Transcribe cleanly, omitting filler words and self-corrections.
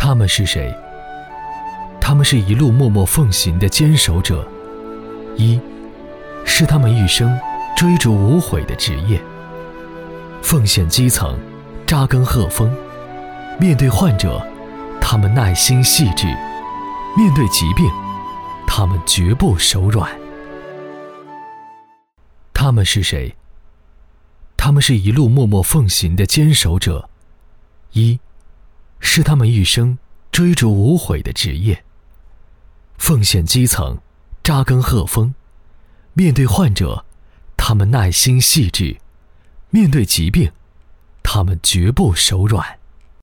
他们是谁？他们是一路默默奉行的坚守者，一是他们一生追逐无悔的职业，奉献基层，扎根鹤峰。面对患者，他们耐心细致；面对疾病，他们绝不手软。他们是谁？他们是一路默默奉行的坚守者，一是他们一生追逐无悔的职业，奉献基层，扎根鹤峰。面对患者，他们耐心细致；面对疾病，他们绝不手软。